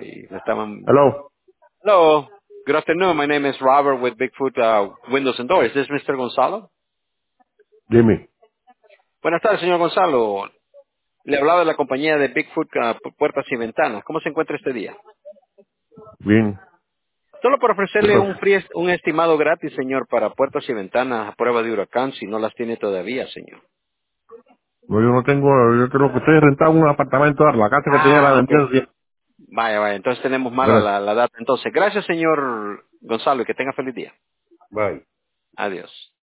y me estaban... Hello. Hello, good afternoon. My name is Robert with Bigfoot Windows and Doors. Is this Mr. Gonzalo? Jimmy. Buenas tardes, señor Gonzalo. Le hablaba de la compañía de Bigfoot Puertas y Ventanas. ¿Cómo se encuentra este día? Bien. Solo para ¿Qué ofrecerle pasa? un estimado gratis, señor, para puertas y ventanas a prueba de huracán, si no las tiene todavía, señor. No, yo no tengo, yo creo que estoy rentando un apartamento, la casa que tenía la Ah, ok. vendí hace tiempo. Vaya, vaya. Entonces tenemos mala Gracias. la data. Entonces, gracias, señor Gonzalo, y que tenga feliz día. Bye. Adiós.